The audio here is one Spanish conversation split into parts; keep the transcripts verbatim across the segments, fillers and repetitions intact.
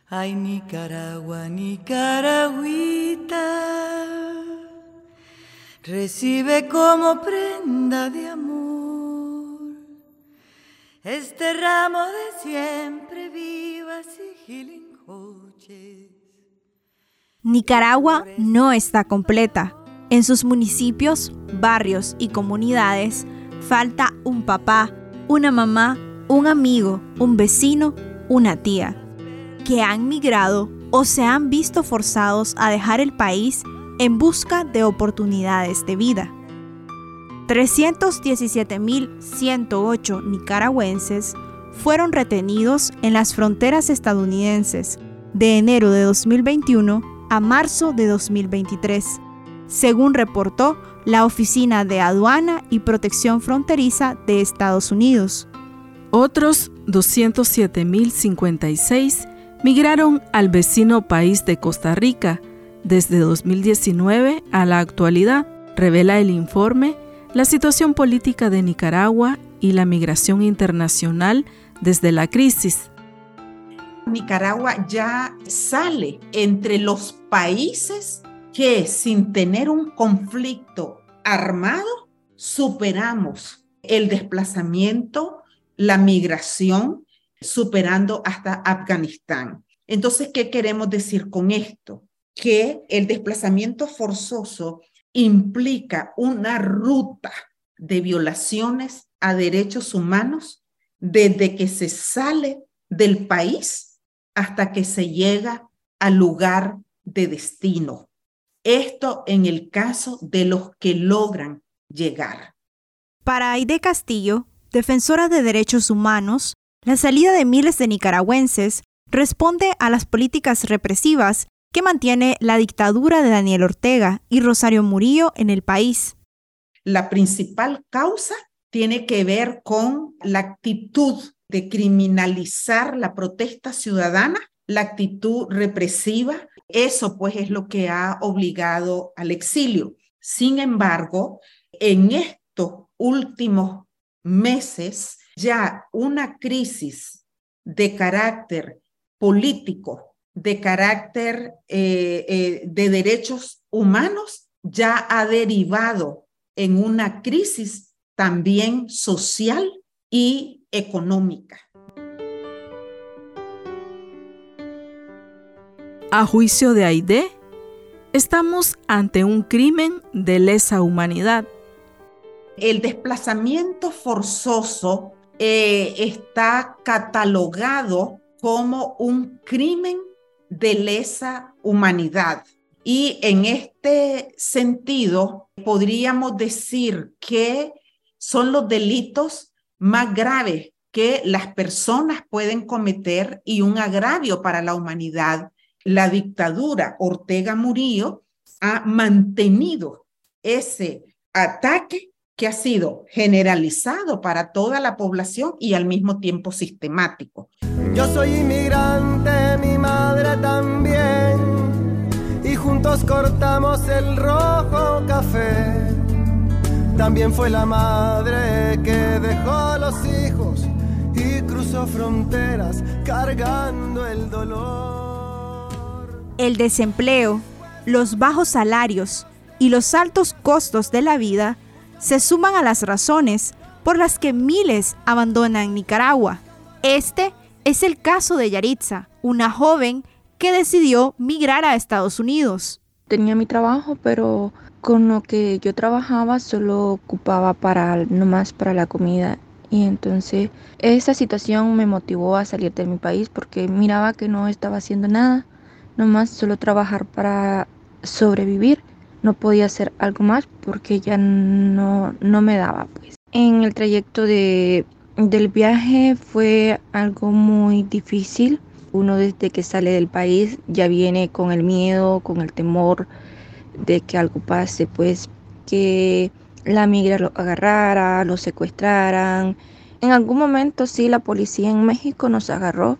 Ay, Nicaragua, Nicaragüita, recibe como prenda de amor este ramo de siempre vivas y gilincoches. Nicaragua no está completa. En sus municipios, barrios y comunidades falta un papá, una mamá, un amigo, un vecino, una tía, que han migrado o se han visto forzados a dejar el país en busca de oportunidades de vida. trescientos diecisiete mil ciento ocho nicaragüenses fueron retenidos en las fronteras estadounidenses de enero de dos mil veintiuno a marzo de dos mil veintitrés, según reportó la Oficina de Aduana y Protección Fronteriza de Estados Unidos. Otros doscientos siete mil cincuenta y seis migraron al vecino país de Costa Rica desde dos mil diecinueve a la actualidad, revela el informe La situación política de Nicaragua y la migración internacional desde la crisis. Nicaragua ya sale entre los países que sin tener un conflicto armado superamos el desplazamiento, la migración, superando hasta Afganistán. Entonces, ¿qué queremos decir con esto? Que el desplazamiento forzoso implica una ruta de violaciones a derechos humanos desde que se sale del país hasta que se llega al lugar de destino. Esto en el caso de los que logran llegar. Para Aide Castillo, defensora de derechos humanos, la salida de miles de nicaragüenses responde a las políticas represivas que mantiene la dictadura de Daniel Ortega y Rosario Murillo en el país. La principal causa tiene que ver con la actitud de criminalizar la protesta ciudadana, la actitud represiva. Eso pues es lo que ha obligado al exilio. Sin embargo, en estos últimos meses, ya una crisis de carácter político, de carácter eh, eh, de derechos humanos, ya ha derivado en una crisis también social y económica. A juicio de Aide, estamos ante un crimen de lesa humanidad. El desplazamiento forzoso eh, está catalogado como un crimen de lesa humanidad. Y en este sentido, podríamos decir que son los delitos más graves que las personas pueden cometer y un agravio para la humanidad. La dictadura Ortega Murillo ha mantenido ese ataque que ha sido generalizado para toda la población y al mismo tiempo sistemático. Yo soy inmigrante, mi madre también, y juntos cortamos el rojo café. También fue la madre que dejó a los hijos y cruzó fronteras cargando el dolor. El desempleo, los bajos salarios y los altos costos de la vida se suman a las razones por las que miles abandonan Nicaragua. Este es el caso de Yaritza, una joven que decidió migrar a Estados Unidos. Tenía mi trabajo, pero con lo que yo trabajaba solo ocupaba para nomás para la comida. Y entonces esa situación me motivó a salir de mi país porque miraba que no estaba haciendo nada, nomás solo trabajar para sobrevivir. No podía hacer algo más porque ya no, no me daba, pues. En el trayecto de, del viaje fue algo muy difícil. Uno desde que sale del país ya viene con el miedo, con el temor de que algo pase, pues que la migra lo agarrara, lo secuestraran. En algún momento sí, la policía en México nos agarró,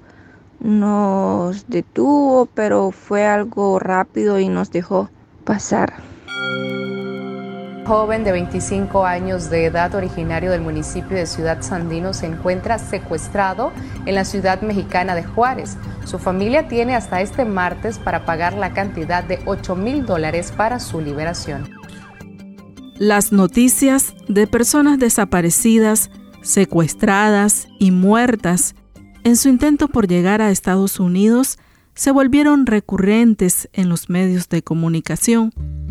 nos detuvo, pero fue algo rápido y nos dejó pasar. Joven de veinticinco años de edad, originario del municipio de Ciudad Sandino, se encuentra secuestrado en la ciudad mexicana de Juárez. Su familia tiene hasta este martes para pagar la cantidad de ocho mil dólares para su liberación. Las noticias de personas desaparecidas, secuestradas y muertas en su intento por llegar a Estados Unidos se volvieron recurrentes en los medios de comunicación.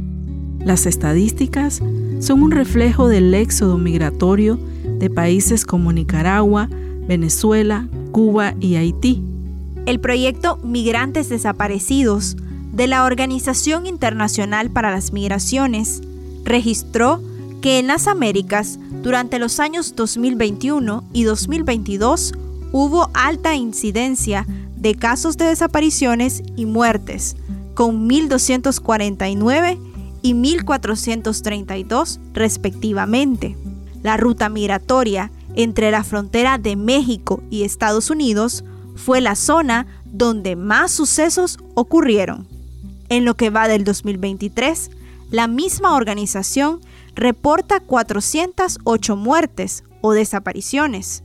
Las estadísticas son un reflejo del éxodo migratorio de países como Nicaragua, Venezuela, Cuba y Haití. El proyecto Migrantes Desaparecidos de la Organización Internacional para las Migraciones registró que en las Américas, durante los años dos mil veintiuno y dos mil veintidós, hubo alta incidencia de casos de desapariciones y muertes, con mil doscientos cuarenta y nueve y mil cuatrocientos treinta y dos respectivamente. La ruta migratoria entre la frontera de México y Estados Unidos fue la zona donde más sucesos ocurrieron. En lo que va del dos mil veintitrés, la misma organización reporta cuatrocientas ocho muertes o desapariciones.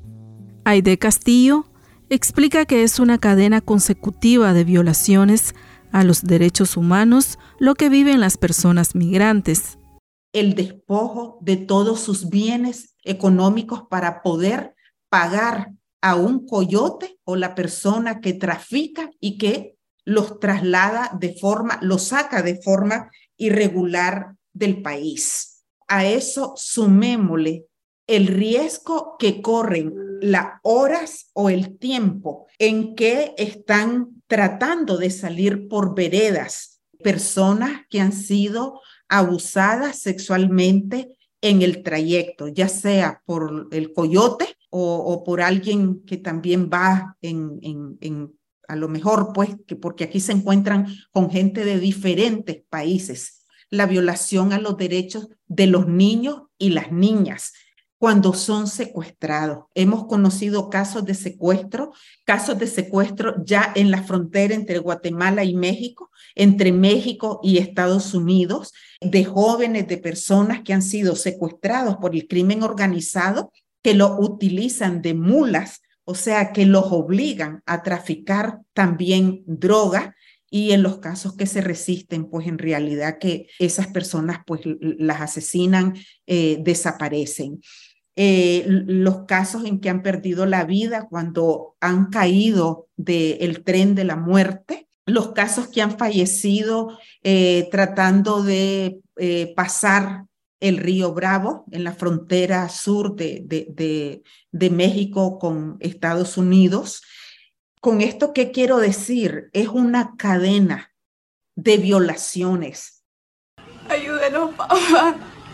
Aide Castillo explica que es una cadena consecutiva de violaciones a los derechos humanos lo que viven las personas migrantes. El despojo de todos sus bienes económicos para poder pagar a un coyote o la persona que trafica y que los traslada de forma, los saca de forma irregular del país. A eso sumémosle el riesgo que corren las horas o el tiempo en que están tratando de salir por veredas personas que han sido abusadas sexualmente en el trayecto, ya sea por el coyote o, o por alguien que también va en, en, en a lo mejor pues que porque aquí se encuentran con gente de diferentes países. La violación a los derechos de los niños y las niñas cuando son secuestrados. Hemos conocido casos de secuestro, casos de secuestro ya en la frontera entre Guatemala y México, entre México y Estados Unidos, de jóvenes, de personas que han sido secuestrados por el crimen organizado, que lo utilizan de mulas, o sea, que los obligan a traficar también droga, y en los casos que se resisten, pues en realidad que esas personas pues las asesinan, eh, desaparecen. Eh, los casos en que han perdido la vida cuando han caído del tren de la muerte, los casos que han fallecido eh, tratando de eh, pasar el río Bravo en la frontera sur de, de, de, de México con Estados Unidos. Con esto, ¿qué quiero decir? Es una cadena de violaciones. Ayúdenos, papá.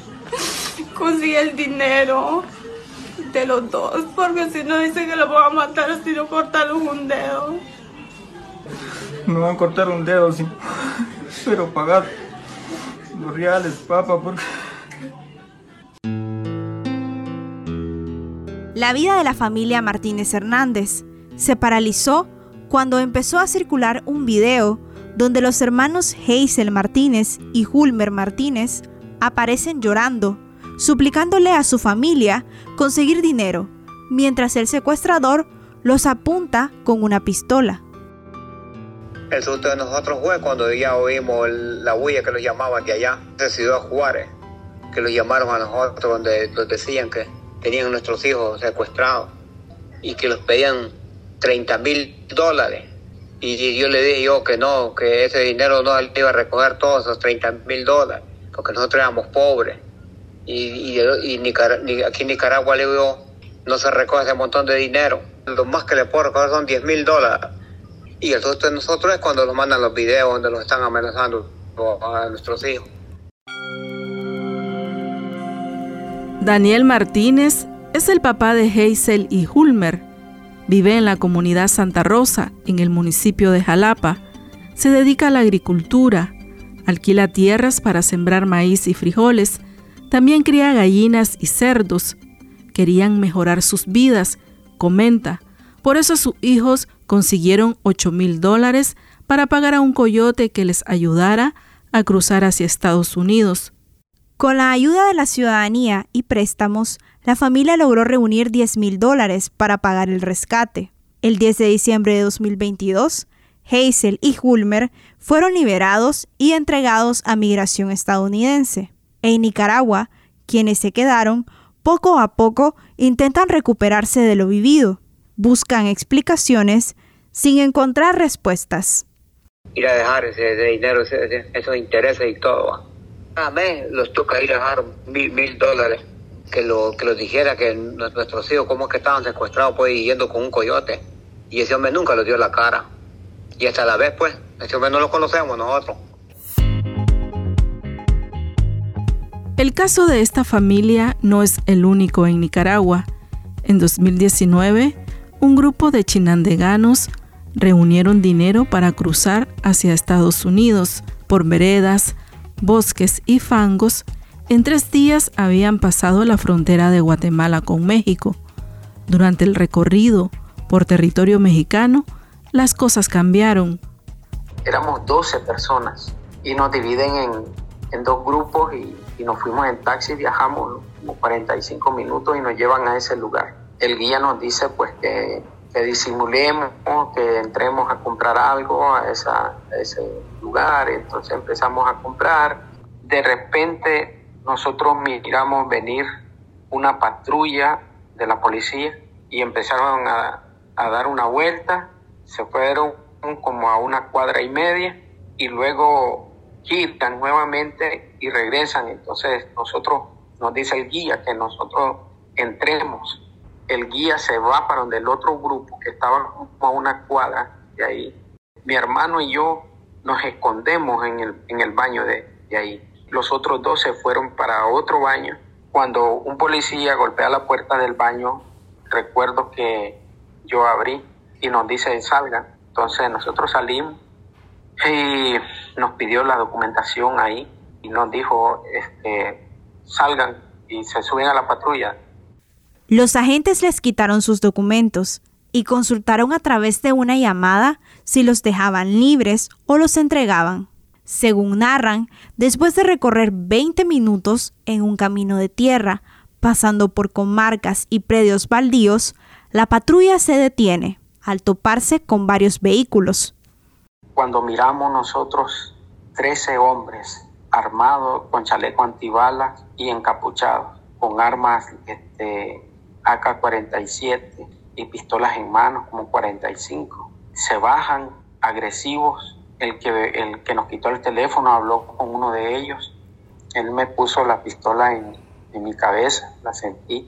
Consigue el dinero de los dos, porque si no dicen que lo van a matar, si no cortaron un dedo. Me van a cortar un dedo, sí, pero pagar los reales, papá, porque... La vida de la familia Martínez Hernández se paralizó cuando empezó a circular un video donde los hermanos Hazel Martínez y Hulmer Martínez aparecen llorando, suplicándole a su familia conseguir dinero, mientras el secuestrador los apunta con una pistola. El susto de nosotros fue cuando ya oímos el, la huella que los llamaban de allá, de Ciudad Juárez, que los llamaron a nosotros, donde nos decían que tenían nuestros hijos secuestrados y que los pedían treinta mil dólares. Y yo le dije yo que no, que ese dinero no iba a recoger todos esos treinta mil dólares, porque nosotros éramos pobres. Y, y, y Nicar- aquí en Nicaragua, le digo, no se recoge ese montón de dinero. Lo más que le puedo recoger son diez mil dólares. Y el susto de nosotros es cuando nos mandan los videos donde los están amenazando a nuestros hijos. Daniel Martínez es el papá de Hazel y Hulmer. Vive en la comunidad Santa Rosa, en el municipio de Jalapa. Se dedica a la agricultura, alquila tierras para sembrar maíz y frijoles. También cría gallinas y cerdos. Querían mejorar sus vidas, comenta. Por eso sus hijos consiguieron ocho mil dólares para pagar a un coyote que les ayudara a cruzar hacia Estados Unidos. Con la ayuda de la ciudadanía y préstamos, la familia logró reunir diez mil dólares para pagar el rescate. El diez de diciembre de dos mil veintidós, Hazel y Hulmer fueron liberados y entregados a migración estadounidense. En Nicaragua, quienes se quedaron, poco a poco intentan recuperarse de lo vivido. Buscan explicaciones sin encontrar respuestas. Ir a dejar ese, ese dinero, ese, ese, esos intereses y todo. A mes los toca ir a dejar mil, mil dólares. Que lo que los dijera que nuestros hijos, como que estaban secuestrados, pues, yendo con un coyote. Y ese hombre nunca los dio la cara. Y hasta la vez, pues, ese hombre no lo conocemos nosotros. El caso de esta familia no es el único en Nicaragua. En dos mil diecinueve, un grupo de chinandeganos reunieron dinero para cruzar hacia Estados Unidos por veredas, bosques y fangos. En tres días habían pasado la frontera de Guatemala con México. Durante el recorrido por territorio mexicano, las cosas cambiaron. Éramos doce personas y nos dividen en, en dos grupos y, y nos fuimos en taxi, viajamos como cuarenta y cinco minutos y nos llevan a ese lugar. El guía nos dice pues que, que disimulemos, que entremos a comprar algo a, esa, a ese lugar. Entonces empezamos a comprar. De repente nosotros miramos venir una patrulla de la policía y empezaron a, a dar una vuelta. Se fueron como a una cuadra y media y luego giran nuevamente y regresan. Entonces nosotros, nos dice el guía que nosotros entremos. El guía se va para donde el otro grupo que estaba como a una cuadra de ahí. Mi hermano y yo nos escondemos en el, en el baño de, de ahí. Los otros dos se fueron para otro baño. Cuando un policía golpea la puerta del baño, recuerdo que yo abrí y nos dice salgan. Entonces nosotros salimos y nos pidió la documentación ahí y nos dijo este, salgan y se suben a la patrulla. Los agentes les quitaron sus documentos y consultaron a través de una llamada si los dejaban libres o los entregaban. Según narran, después de recorrer veinte minutos en un camino de tierra, pasando por comarcas y predios baldíos, la patrulla se detiene al toparse con varios vehículos. Cuando miramos nosotros trece hombres armados con chaleco antibalas y encapuchados, con armas este, A K cuarenta y siete y pistolas en manos como cuarenta y cinco. Se bajan agresivos. El que, el que nos quitó el teléfono habló con uno de ellos. Él me puso la pistola en, en mi cabeza, la sentí.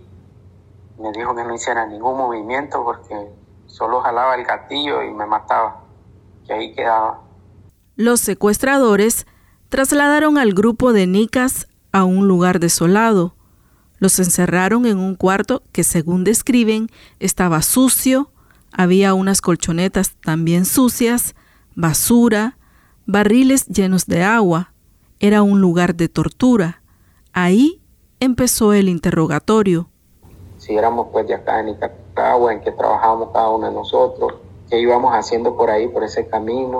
Me dijo que no hiciera ningún movimiento porque solo jalaba el gatillo y me mataba. Que ahí quedaba. Los secuestradores trasladaron al grupo de nicas a un lugar desolado. Los encerraron en un cuarto que, según describen, estaba sucio, había unas colchonetas también sucias, basura, barriles llenos de agua. Era un lugar de tortura. Ahí empezó el interrogatorio. Si éramos pues de acá en Nicaragua, en que trabajábamos cada uno de nosotros, qué íbamos haciendo por ahí, por ese camino,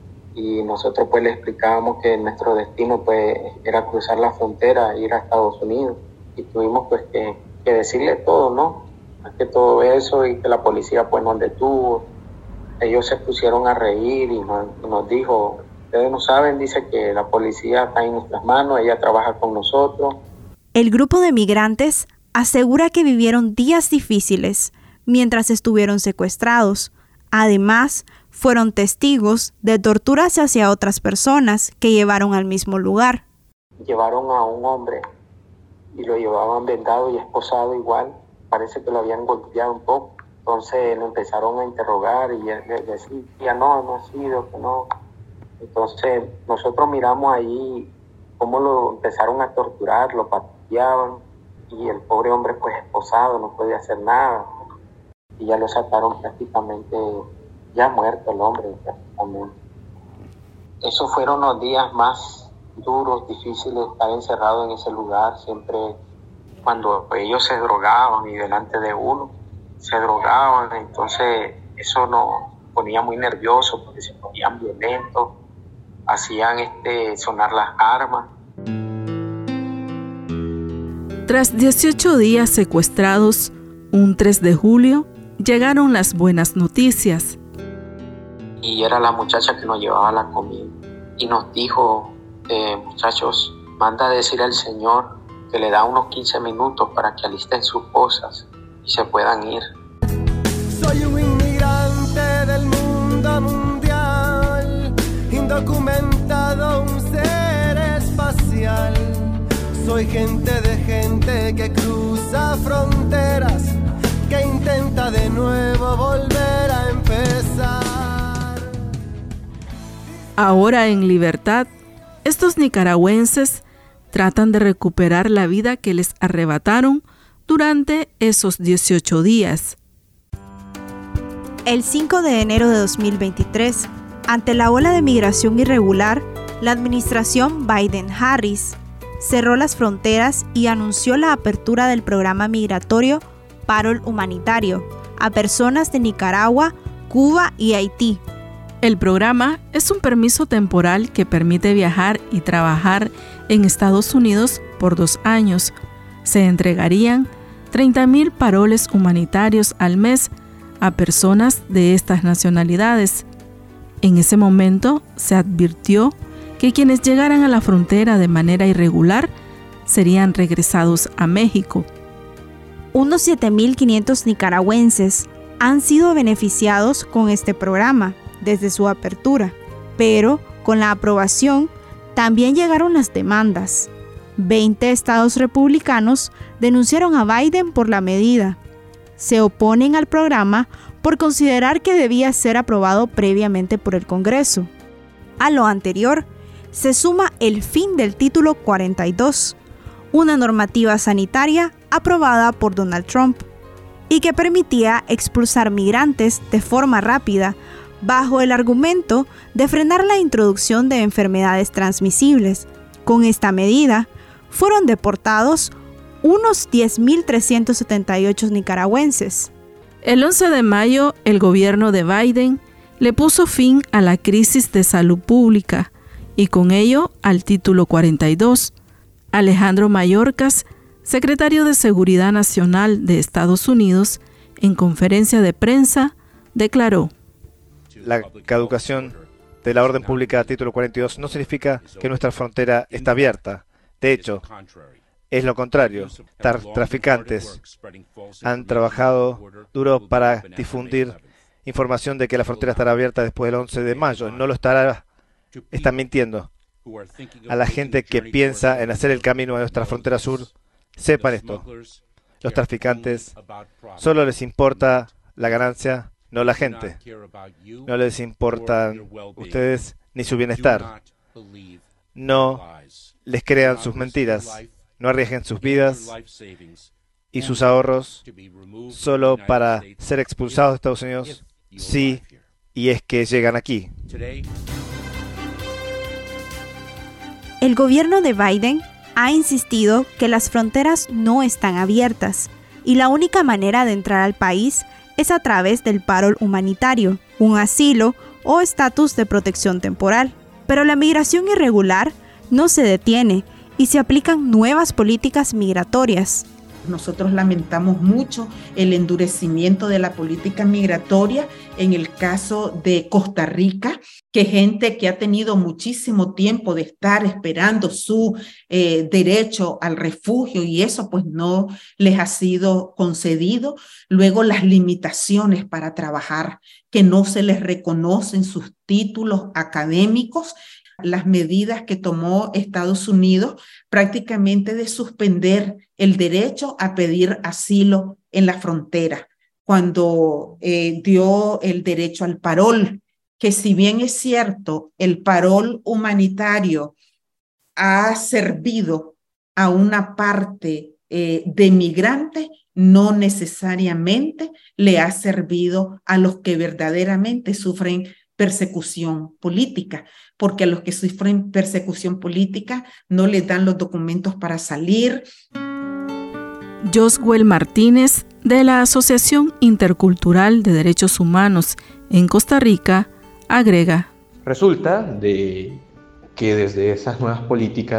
y nosotros pues le explicábamos que nuestro destino pues era cruzar la frontera e ir a Estados Unidos, y tuvimos pues que, que decirle todo, ¿no? Más que todo eso, y que la policía pues nos detuvo. Ellos se pusieron a reír y nos, nos dijo, ustedes no saben, dice que la policía está en nuestras manos, ella trabaja con nosotros. El grupo de migrantes asegura que vivieron días difíciles mientras estuvieron secuestrados. Además, fueron testigos de torturas hacia otras personas que llevaron al mismo lugar. Llevaron a un hombre y lo llevaban vendado y esposado igual. Parece que lo habían golpeado un poco. Entonces lo empezaron a interrogar y él decía, no, no ha sido, que no. Entonces nosotros miramos ahí cómo lo empezaron a torturar, lo pateaban y el pobre hombre pues esposado no podía hacer nada. Y ya lo sacaron prácticamente, ya muerto el hombre prácticamente. Esos fueron los días más duros, difíciles, estar encerrado en ese lugar. Siempre cuando ellos se drogaban y delante de uno, se drogaban, entonces eso nos ponía muy nerviosos porque se ponían violentos, hacían este sonar las armas. Tras dieciocho días secuestrados, un tres de julio, llegaron las buenas noticias. Y era la muchacha que nos llevaba la comida. Y nos dijo, eh, muchachos, manda a decir al Señor que le da unos quince minutos para que alisten sus cosas y se puedan ir. Soy un inmigrante del mundo mundial, indocumentado, un ser espacial. Soy gente de gente que cruza fronteras, que intenta de nuevo volver a empezar. Ahora en libertad, estos nicaragüenses tratan de recuperar la vida que les arrebataron durante esos dieciocho días. El cinco de enero de dos mil veintitrés, ante la ola de migración irregular, la administración Biden-Harris cerró las fronteras y anunció la apertura del programa migratorio Parol Humanitario a personas de Nicaragua, Cuba y Haití. El programa es un permiso temporal que permite viajar y trabajar en Estados Unidos por dos años. Se entregarían treinta mil paroles humanitarios al mes a personas de estas nacionalidades. En ese momento se advirtió que quienes llegaran a la frontera de manera irregular serían regresados a México. Unos siete mil quinientos nicaragüenses han sido beneficiados con este programa desde su apertura, pero con la aprobación también llegaron las demandas. veinte estados republicanos denunciaron a Biden por la medida. Se oponen al programa por considerar que debía ser aprobado previamente por el Congreso. A lo anterior, se suma el fin del Título cuarenta y dos, una normativa sanitaria aprobada por Donald Trump y que permitía expulsar migrantes de forma rápida bajo el argumento de frenar la introducción de enfermedades transmisibles. Con esta medida, fueron deportados unos diez mil trescientos setenta y ocho nicaragüenses. El once de mayo, el gobierno de Biden le puso fin a la crisis de salud pública y con ello al Título cuarenta y dos. Alejandro Mayorkas, secretario de Seguridad Nacional de Estados Unidos, en conferencia de prensa, declaró: La caducación de la orden pública Título cuarenta y dos no significa que nuestra frontera está abierta. De hecho, es lo contrario. Tar- traficantes han trabajado duro para difundir información de que la frontera estará abierta después del once de mayo. No lo estará. Están mintiendo. A la gente que piensa en hacer el camino a nuestra frontera sur, sepan esto. Los traficantes solo les importa la ganancia, no la gente. No les importan ustedes ni su bienestar. No les crean sus mentiras. No arriesguen sus vidas y sus ahorros solo para ser expulsados de Estados Unidos, sí, y es que llegan aquí. El gobierno de Biden ha insistido que las fronteras no están abiertas y la única manera de entrar al país es a través del parol humanitario, un asilo o estatus de protección temporal. Pero la migración irregular no se detiene y se aplican nuevas políticas migratorias. Nosotros lamentamos mucho el endurecimiento de la política migratoria en el caso de Costa Rica, que gente que ha tenido muchísimo tiempo de estar esperando su eh, derecho al refugio y eso pues no les ha sido concedido. Luego las limitaciones para trabajar, que no se les reconocen sus títulos académicos. Las medidas que tomó Estados Unidos prácticamente de suspender el derecho a pedir asilo en la frontera, cuando eh, dio el derecho al parol, que si bien es cierto, el parol humanitario ha servido a una parte eh, de migrantes, no necesariamente le ha servido a los que verdaderamente sufren persecución política, porque a los que sufren persecución política no les dan los documentos para salir. Joswell Martínez, de la Asociación Intercultural de Derechos Humanos en Costa Rica, agrega: Resulta de que desde esas nuevas políticas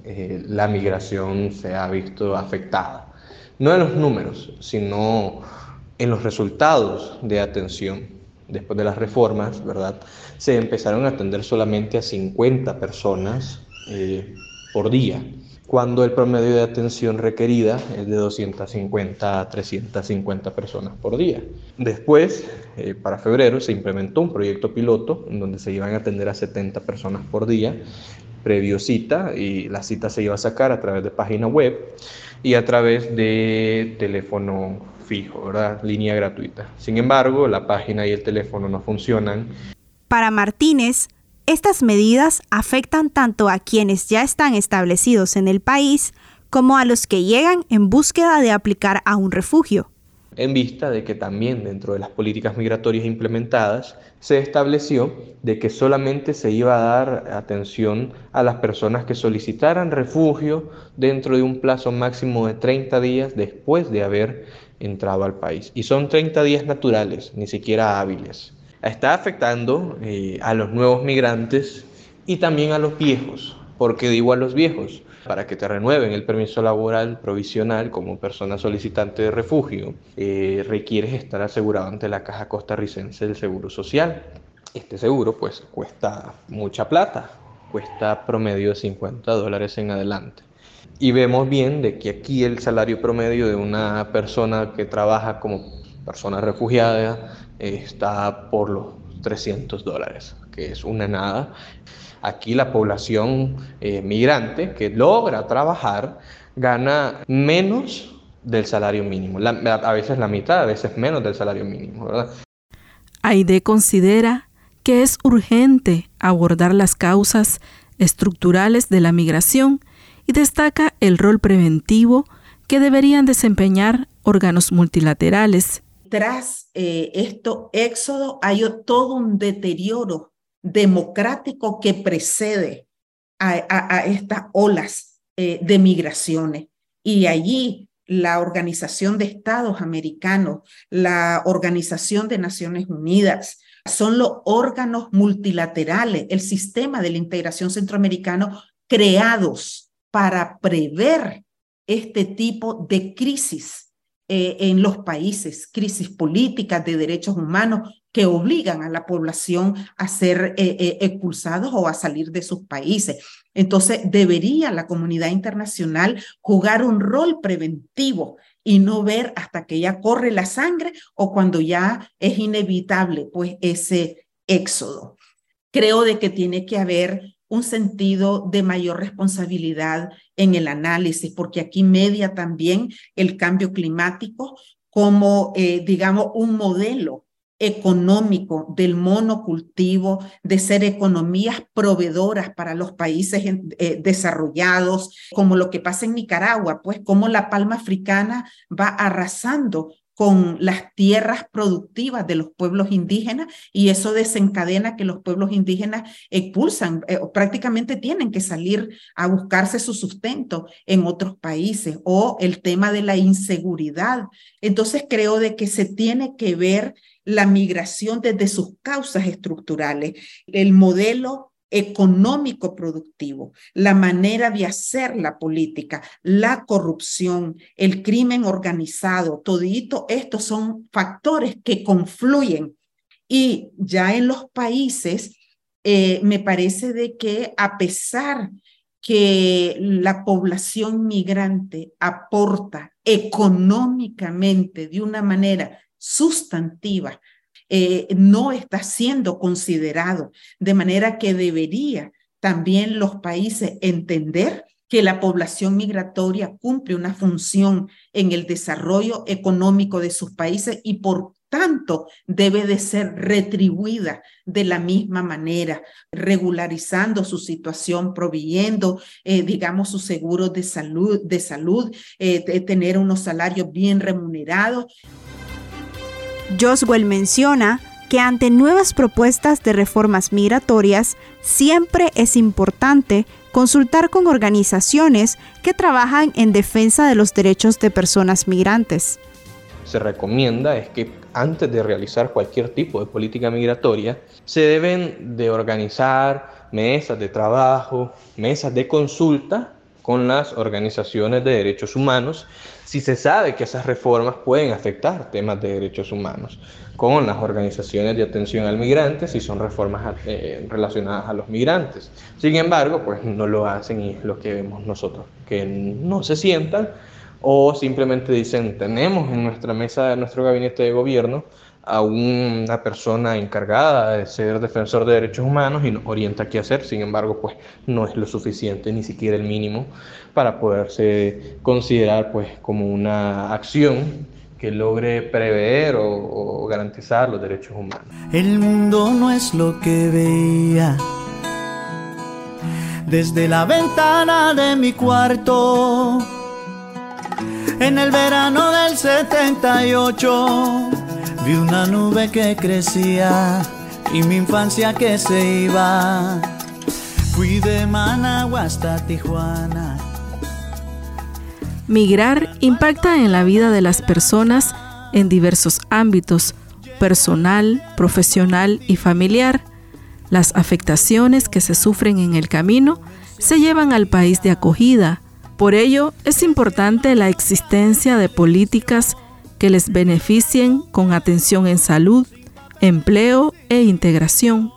eh, la migración se ha visto afectada. No en los números, sino en los resultados de atención. Después de las reformas, ¿verdad?, se empezaron a atender solamente a cincuenta personas eh, por día, cuando el promedio de atención requerida es de doscientas cincuenta a trescientas cincuenta personas por día. Después, eh, para febrero, se implementó un proyecto piloto en donde se iban a atender a setenta personas por día, previo cita, y la cita se iba a sacar a través de página web y a través de teléfono fijo, ¿verdad?, línea gratuita. Sin embargo, la página y el teléfono no funcionan. Para Martínez, estas medidas afectan tanto a quienes ya están establecidos en el país como a los que llegan en búsqueda de aplicar a un refugio. En vista de que también dentro de las políticas migratorias implementadas se estableció de que solamente se iba a dar atención a las personas que solicitaran refugio dentro de un plazo máximo de treinta días después de haber entrado al país. Y son treinta días naturales, ni siquiera hábiles. Está afectando eh, a los nuevos migrantes y también a los viejos. ¿Por qué digo a los viejos? Para que te renueven el permiso laboral provisional como persona solicitante de refugio, eh, requieres estar asegurado ante la Caja Costarricense del Seguro Social. Este seguro pues cuesta mucha plata, cuesta promedio de cincuenta dólares en adelante. Y vemos bien de que aquí el salario promedio de una persona que trabaja como persona refugiada eh, está por los trescientos dólares, que es una nada. Aquí la población eh, migrante que logra trabajar gana menos del salario mínimo, la, a veces la mitad, a veces menos del salario mínimo, ¿verdad? Aide considera que es urgente abordar las causas estructurales de la migración y destaca el rol preventivo que deberían desempeñar órganos multilaterales. Tras eh, esto éxodo hay todo un deterioro democrático que precede a, a, a estas olas eh, de migraciones. Y allí la Organización de Estados Americanos, la Organización de Naciones Unidas, son los órganos multilaterales, el sistema de la integración centroamericano creados para prever este tipo de crisis eh, en los países, crisis políticas de derechos humanos que obligan a la población a ser eh, eh, expulsados o a salir de sus países. Entonces, debería la comunidad internacional jugar un rol preventivo y no ver hasta que ya corre la sangre o cuando ya es inevitable pues ese éxodo. Creo de que tiene que haber un sentido de mayor responsabilidad en el análisis, porque aquí media también el cambio climático como, eh, digamos, un modelo económico del monocultivo, de ser economías proveedoras para los países eh, desarrollados, como lo que pasa en Nicaragua, pues como la palma africana va arrasando con las tierras productivas de los pueblos indígenas y eso desencadena que los pueblos indígenas expulsan, eh, prácticamente tienen que salir a buscarse su sustento en otros países, o el tema de la inseguridad. Entonces creo de que se tiene que ver la migración desde sus causas estructurales, el modelo económico productivo, la manera de hacer la política, la corrupción, el crimen organizado, todito estos son factores que confluyen. Y ya en los países, eh, me parece de que a pesar que la población migrante aporta económicamente de una manera sustantiva, Eh, no está siendo considerado, de manera que debería también los países entender que la población migratoria cumple una función en el desarrollo económico de sus países y por tanto debe de ser retribuida de la misma manera, regularizando su situación, proveyendo, eh, digamos, sus seguros de salud, de salud eh, de tener unos salarios bien remunerados. Joswell menciona que ante nuevas propuestas de reformas migratorias, siempre es importante consultar con organizaciones que trabajan en defensa de los derechos de personas migrantes. Se recomienda es que antes de realizar cualquier tipo de política migratoria, se deben de organizar mesas de trabajo, mesas de consulta con las organizaciones de derechos humanos, si se sabe que esas reformas pueden afectar temas de derechos humanos, con las organizaciones de atención al migrante, si son reformas eh, relacionadas a los migrantes. Sin embargo, pues no lo hacen y es lo que vemos nosotros, que no se sientan o simplemente dicen, tenemos en nuestra mesa, en nuestro gabinete de gobierno, a una persona encargada de ser defensor de derechos humanos y nos orienta qué hacer. Sin embargo, pues no es lo suficiente, ni siquiera el mínimo, para poderse considerar pues como una acción que logre prever o, o garantizar los derechos humanos. El mundo no es lo que veía desde la ventana de mi cuarto en el verano del setenta y ocho. Vi una nube que crecía y mi infancia que se iba. Fui de Managua hasta Tijuana. Migrar impacta en la vida de las personas en diversos ámbitos, personal, profesional y familiar. Las afectaciones que se sufren en el camino se llevan al país de acogida. Por ello, es importante la existencia de políticas que les beneficien con atención en salud, empleo e integración.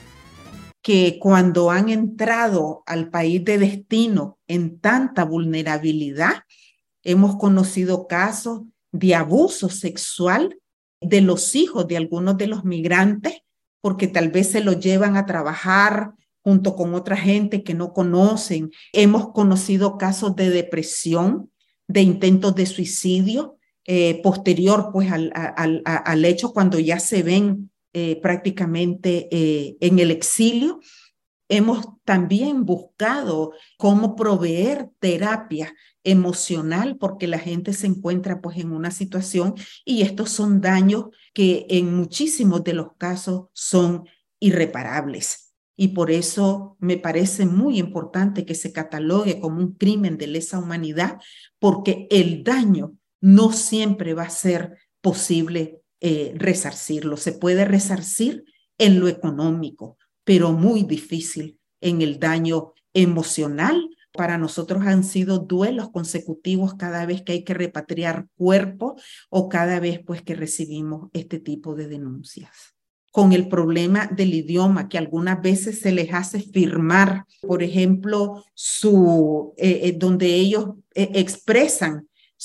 Que cuando han entrado al país de destino en tanta vulnerabilidad, hemos conocido casos de abuso sexual de los hijos de algunos de los migrantes, porque tal vez se los llevan a trabajar junto con otra gente que no conocen. Hemos conocido casos de depresión, de intentos de suicidio, Eh, posterior pues al, al, al hecho cuando ya se ven eh, prácticamente eh, en el exilio. Hemos también buscado cómo proveer terapia emocional porque la gente se encuentra pues en una situación y estos son daños que en muchísimos de los casos son irreparables. Y por eso me parece muy importante que se catalogue como un crimen de lesa humanidad, porque el daño no siempre va a ser posible eh, resarcirlo. Se puede resarcir en lo económico, pero muy difícil en el daño emocional. Para nosotros han sido duelos consecutivos cada vez que hay que repatriar cuerpo o cada vez pues, que recibimos este tipo de denuncias. Con el problema del idioma, que algunas veces se les hace firmar, por ejemplo, su, eh, eh, donde ellos eh, expresan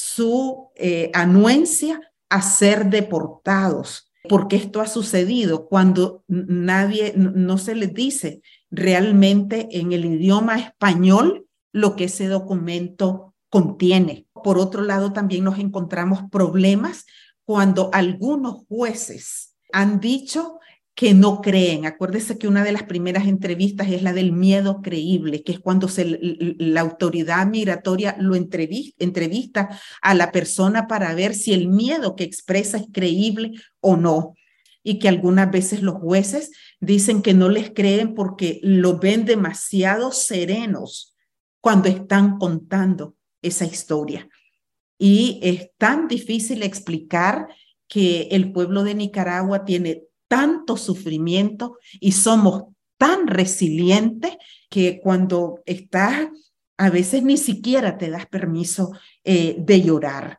su eh, anuencia a ser deportados, porque esto ha sucedido cuando nadie, no se les dice realmente en el idioma español lo que ese documento contiene. Por otro lado, también nos encontramos problemas cuando algunos jueces han dicho que no creen. Acuérdese que una de las primeras entrevistas es la del miedo creíble, que es cuando se, la autoridad migratoria lo entrevista, entrevista a la persona para ver si el miedo que expresa es creíble o no. Y que algunas veces los jueces dicen que no les creen porque lo ven demasiado serenos cuando están contando esa historia. Y es tan difícil explicar que el pueblo de Nicaragua tiene tanto sufrimiento y somos tan resilientes que cuando estás, a veces ni siquiera te das permiso eh, de llorar.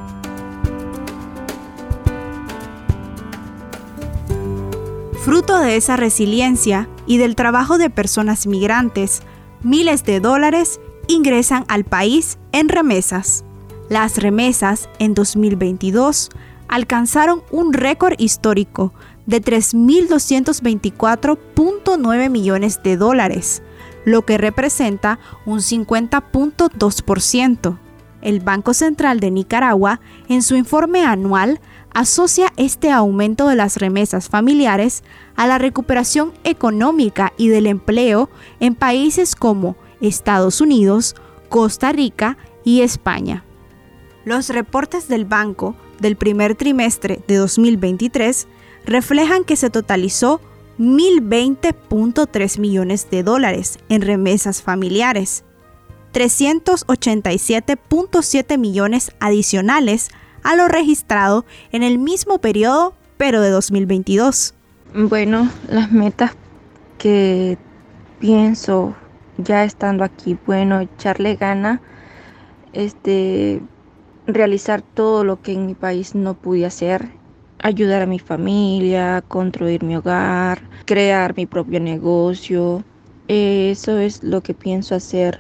Fruto de esa resiliencia y del trabajo de personas migrantes, miles de dólares ingresan al país en remesas. Las remesas en dos mil veintidós alcanzaron un récord histórico de tres mil doscientos veinticuatro punto nueve millones de dólares, lo que representa un cincuenta punto dos por ciento. El Banco Central de Nicaragua, en su informe anual, asocia este aumento de las remesas familiares a la recuperación económica y del empleo en países como Estados Unidos, Costa Rica y España. Los reportes del banco del primer trimestre de dos mil veintitrés reflejan que se totalizó mil veinte punto tres millones de dólares en remesas familiares, trescientos ochenta y siete punto siete millones adicionales a lo registrado en el mismo periodo, pero de dos mil veintidós. Bueno, las metas que pienso ya estando aquí, bueno, echarle gana, este, realizar todo lo que en mi país no pude hacer, ayudar a mi familia, construir mi hogar, crear mi propio negocio. Eso es lo que pienso hacer.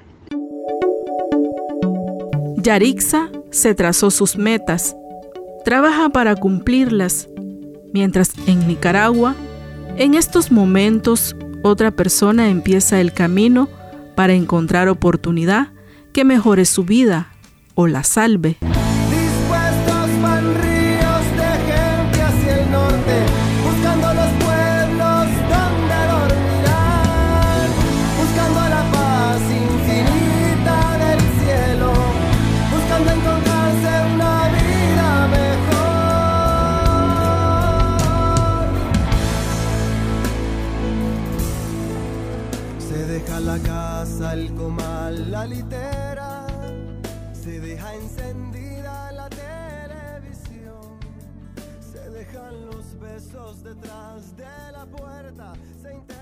Yarixa se trazó sus metas, trabaja para cumplirlas, mientras en Nicaragua, en estos momentos, otra persona empieza el camino para encontrar oportunidad que mejore su vida o la salve. Dispuestos van ríos de gente hacia el norte, buscando los pueblos donde dormirán, buscando la paz infinita del cielo, buscando encontrarse una vida mejor. Se deja la casa, el comal, la litera, se deja encendida la televisión, se dejan los besos detrás de la puerta, se